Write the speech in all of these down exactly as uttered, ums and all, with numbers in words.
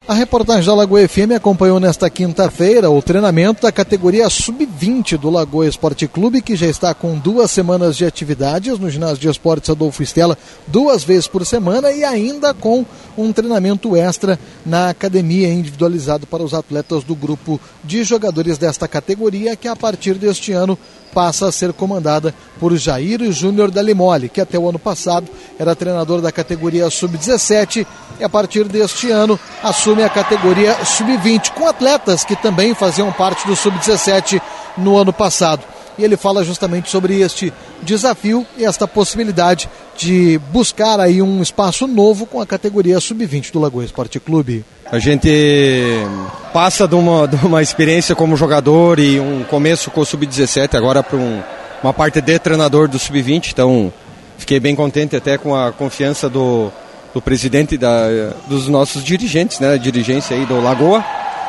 A reportagem da Lagoa F M acompanhou nesta quinta-feira o treinamento da categoria sub vinte do Lagoa Esporte Clube, que já está com duas semanas de atividades no ginásio de esportes Adolfo Stella, duas vezes por semana, e ainda com um treinamento extra na academia individualizado para os atletas do grupo de jogadores desta categoria, que a partir deste ano passa a ser comandada por Jair Júnior Dalimoli, que até o ano passado era treinador da categoria sub dezessete e a partir deste ano assume a categoria sub vinte, com atletas que também faziam parte do sub dezessete no ano passado. E ele fala justamente sobre este desafio e esta possibilidade de buscar aí um espaço novo com a categoria sub vinte do Lagoa Esporte Clube. A gente passa de uma, de uma experiência como jogador e um começo com o sub dezessete agora para um, uma parte de treinador do sub vinte, então fiquei bem contente até com a confiança do, do presidente da, dos nossos dirigentes, né, a dirigência aí do Lagoa.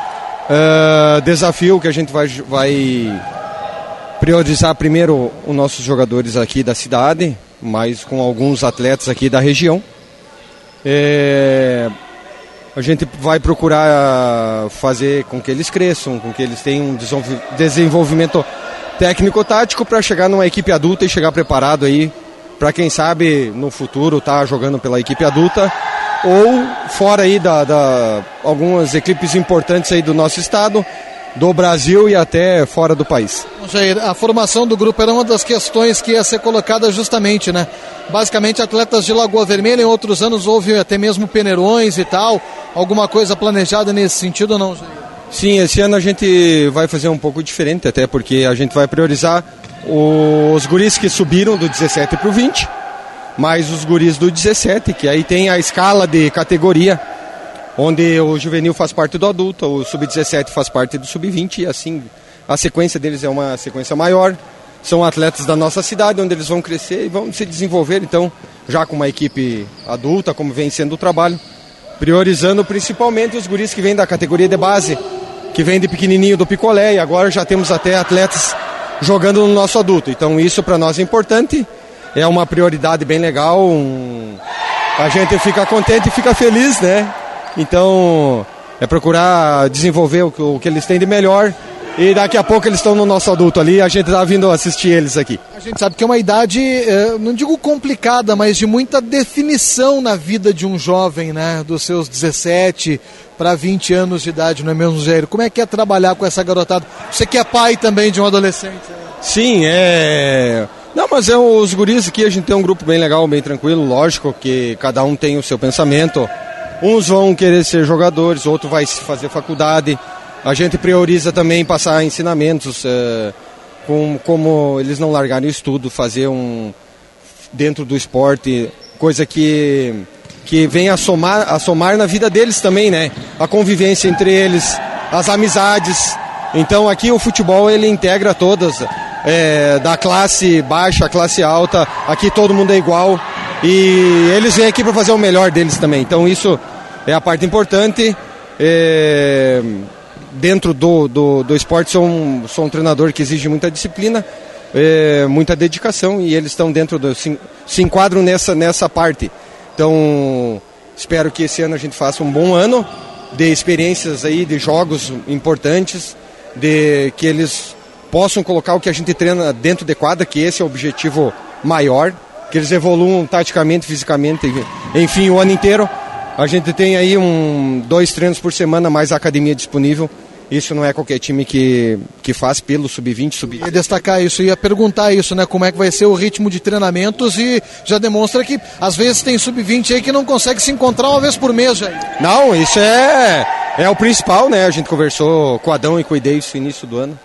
Uh, desafio que a gente vai, vai priorizar primeiro os nossos jogadores aqui da cidade, mas com alguns atletas aqui da região. É... A gente vai procurar fazer com que eles cresçam, com que eles tenham um desenvolvimento técnico-tático para chegar numa equipe adulta e chegar preparado aí para quem sabe no futuro estar tá jogando pela equipe adulta ou fora aí da, da algumas equipes importantes aí do nosso estado, do Brasil e até fora do país. Jair, a formação do grupo era uma das questões que ia ser colocada justamente, né? Basicamente atletas de Lagoa Vermelha, em outros anos houve até mesmo peneirões e tal. Alguma coisa planejada nesse sentido ou não, Jair? Sim, esse ano a gente vai fazer um pouco diferente, até porque a gente vai priorizar os guris que subiram do dezessete para o vinte, mais os guris do dezessete, que aí tem a escala de categoria, onde o juvenil faz parte do adulto, o sub dezessete faz parte do sub vinte, e assim a sequência deles é uma sequência maior. São atletas da nossa cidade, onde eles vão crescer e vão se desenvolver, então, já com uma equipe adulta, como vem sendo o trabalho, priorizando principalmente os guris que vêm da categoria de base, que vêm de pequenininho do picolé, e agora já temos até atletas jogando no nosso adulto. Então isso para nós é importante, é uma prioridade bem legal, um... a gente fica contente e fica feliz, né? Então é procurar desenvolver o que, o que eles têm de melhor. E daqui a pouco eles estão no nosso adulto ali, a gente está vindo assistir eles aqui. A gente sabe que é uma idade, não digo complicada, mas de muita definição na vida de um jovem, né? Dos seus dezessete para vinte anos de idade, não é mesmo, Jair? Como é que é trabalhar com essa garotada? Você que é pai também de um adolescente. Né? Sim, é... Não, mas é os guris aqui, a gente tem um grupo bem legal, bem tranquilo, lógico que cada um tem o seu pensamento. Uns vão querer ser jogadores, outro vai fazer faculdade. A gente prioriza também passar ensinamentos, é, com, como eles não largarem o estudo, fazer um dentro do esporte, coisa que, que vem a somar, a somar na vida deles também, né? A convivência entre eles, as amizades. Então aqui o futebol ele integra todas, é, da classe baixa à classe alta, aqui todo mundo é igual e eles vêm aqui para fazer o melhor deles também. Então isso é a parte importante. É... Dentro do, do, do esporte, sou um, sou um treinador que exige muita disciplina, é, muita dedicação, e eles estão dentro do, se, se enquadram nessa, nessa parte. Então, espero que esse ano a gente faça um bom ano de experiências aí, de jogos importantes, de que eles possam colocar o que a gente treina dentro de quadra, que esse é o objetivo maior, que eles evoluam taticamente, fisicamente, enfim, o ano inteiro. A gente tem aí um, dois treinos por semana, mais a academia disponível. Isso não é qualquer time que, que faz pelo sub vinte, sub vinte. Ia destacar isso, ia perguntar isso, né? Como é que vai ser o ritmo de treinamentos, e já demonstra que às vezes tem sub vinte aí que não consegue se encontrar uma vez por mês, já. Não, isso é, é o principal, né? A gente conversou com o Adão e com o Ideis no início do ano.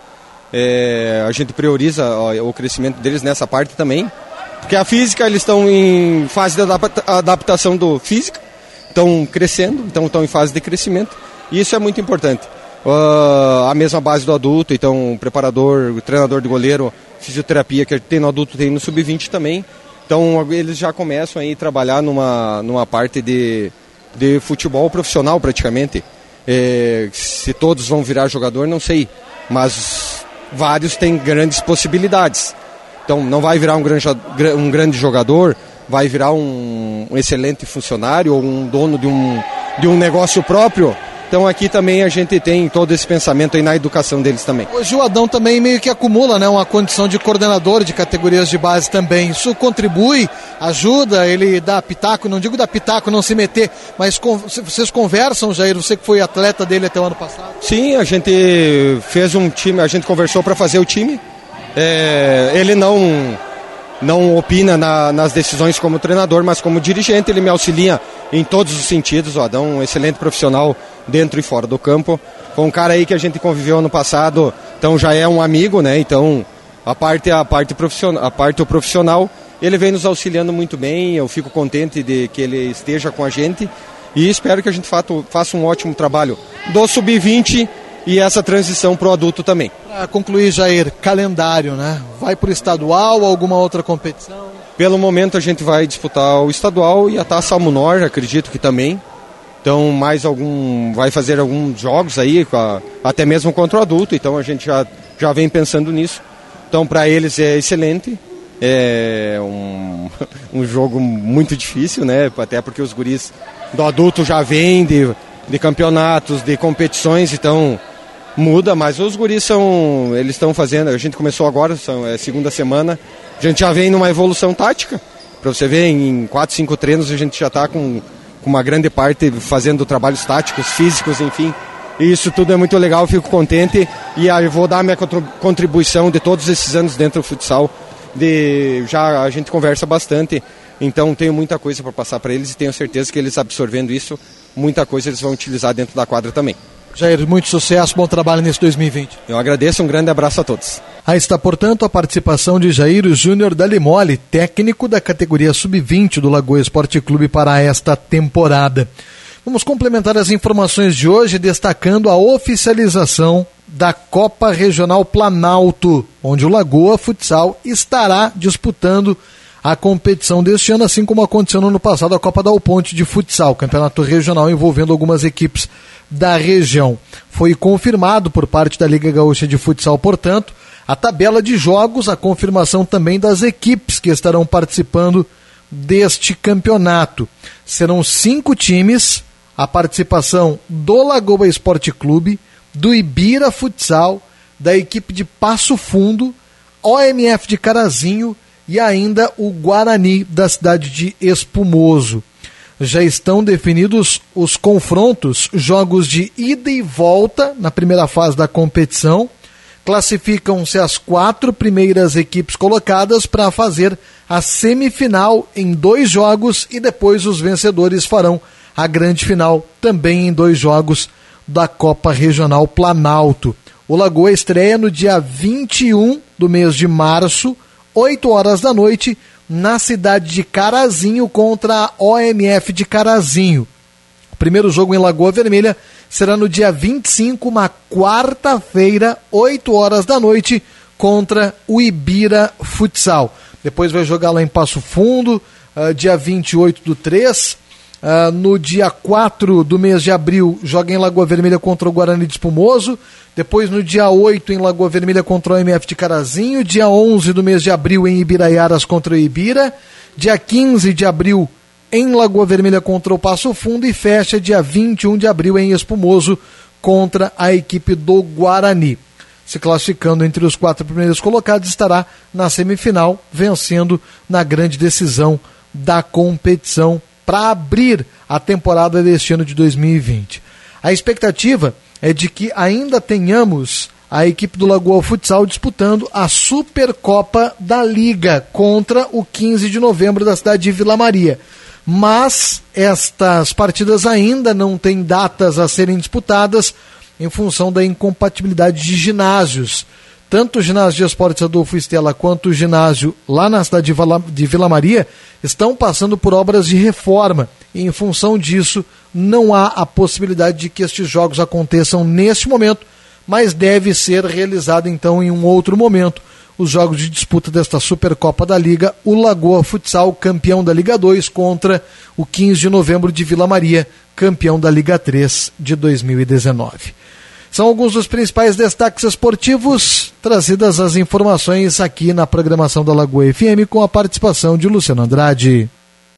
É, a gente prioriza ó, o crescimento deles nessa parte também. Porque a física, eles estão em fase de adapta- adaptação do física. Estão crescendo, então estão em fase de crescimento, e isso é muito importante. Uh, a mesma base do adulto, então o preparador, o treinador de goleiro, fisioterapia que tem no adulto, tem no sub vinte também. Então eles já começam aí a trabalhar numa, numa parte de, de futebol profissional praticamente. É, se todos vão virar jogador, não sei, mas vários têm grandes possibilidades. Então não vai virar um grande, um grande jogador, vai virar um, um excelente funcionário ou um dono de um, de um negócio próprio, Então aqui também a gente tem todo esse pensamento aí na educação deles também. Hoje o Adão também meio que acumula, né, uma condição de coordenador de categorias de base também. Isso contribui, ajuda, ele dá pitaco, não digo dar pitaco, não se meter, mas com, vocês conversam, Jair, você que foi atleta dele até o ano passado? Sim, a gente fez um time, a gente conversou para fazer o time. É, ele não... não opina na, nas decisões como treinador, mas como dirigente ele me auxilia em todos os sentidos. O Adão é um excelente profissional dentro e fora do campo. Foi um cara aí que a gente conviveu ano passado, então já é um amigo, né? Então a parte, a parte, profissional, a parte profissional, ele vem nos auxiliando muito bem. Eu fico contente de que ele esteja com a gente e espero que a gente faça um ótimo trabalho do sub vinte e essa transição para o adulto também. Para concluir, Jair, calendário, né? Vai para o estadual ou alguma outra competição? Pelo momento a gente vai disputar o estadual e a Taça Almunor, acredito que também. Então mais algum, vai fazer alguns jogos aí, até mesmo contra o adulto, então a gente já, já vem pensando nisso. Então para eles é excelente, é um, um jogo muito difícil, né? Até porque os guris do adulto já vêm de, de campeonatos, de competições, então... muda, mas os guris são, eles estão fazendo, a gente começou agora, são, é segunda semana, a gente já vem numa evolução tática, para você ver, em quatro, cinco treinos a gente já está com, com uma grande parte fazendo trabalhos táticos, físicos, enfim, e isso tudo é muito legal, eu fico contente, e aí eu vou dar minha contribuição de todos esses anos dentro do futsal, de, já a gente conversa bastante, então tenho muita coisa para passar para eles e tenho certeza que eles absorvendo isso, muita coisa eles vão utilizar dentro da quadra também. Jair, muito sucesso, bom trabalho nesse dois mil e vinte. Eu agradeço, um grande abraço a todos. Aí está, portanto, a participação de Jair Júnior Dalimoli, técnico da categoria sub vinte do Lagoa Esporte Clube para esta temporada. Vamos complementar as informações de hoje destacando a oficialização da Copa Regional Planalto, onde o Lagoa Futsal estará disputando a competição deste ano, assim como aconteceu no ano passado a Copa Dal Ponte de Futsal, campeonato regional envolvendo algumas equipes da região. Foi confirmado por parte da Liga Gaúcha de Futsal, portanto, a tabela de jogos, a confirmação também das equipes que estarão participando deste campeonato. Serão cinco times, a participação do Lagoa Esporte Clube, do Ibira Futsal, da equipe de Passo Fundo, O M F de Carazinho e ainda o Guarani da cidade de Espumoso. Já estão definidos os confrontos, jogos de ida e volta na primeira fase da competição. Classificam-se as quatro primeiras equipes colocadas para fazer a semifinal em dois jogos e depois os vencedores farão a grande final também em dois jogos da Copa Regional Planalto. O Lagoa estreia no dia vinte e um do mês de março, oito horas da noite, na cidade de Carazinho contra a O M F de Carazinho. O primeiro jogo em Lagoa Vermelha será no dia vinte e cinco, uma quarta-feira, oito horas da noite, contra o Ibira Futsal. Depois vai jogar lá em Passo Fundo, uh, dia vinte e oito do três. Uh, no dia quatro do mês de abril, joga em Lagoa Vermelha contra o Guarani de Espumoso. Depois, no dia oito, em Lagoa Vermelha contra o O M F de Carazinho. Dia onze do mês de abril, em Ibiraiaras contra o Ibira. Dia quinze de abril, em Lagoa Vermelha contra o Passo Fundo. E fecha dia vinte e um de abril, em Espumoso, contra a equipe do Guarani. Se classificando entre os quatro primeiros colocados, estará na semifinal, vencendo na grande decisão da competição para abrir a temporada deste ano de dois mil e vinte. A expectativa é de que ainda tenhamos a equipe do Lagoa Futsal disputando a Supercopa da Liga contra o quinze de novembro da cidade de Vila Maria. Mas estas partidas ainda não têm datas a serem disputadas em função da incompatibilidade de ginásios. Tanto o ginásio de esportes Adolfo Estela quanto o ginásio lá na cidade de Vila Maria estão passando por obras de reforma. E em função disso, não há a possibilidade de que estes jogos aconteçam neste momento, mas deve ser realizado então em um outro momento. Os jogos de disputa desta Supercopa da Liga, o Lagoa Futsal, campeão da Liga dois, contra o quinze de novembro de Vila Maria, campeão da Liga três de dois mil e dezenove. São alguns dos principais destaques esportivos, trazidas as informações aqui na programação da Lagoa F M, com a participação de Luciano Andrade.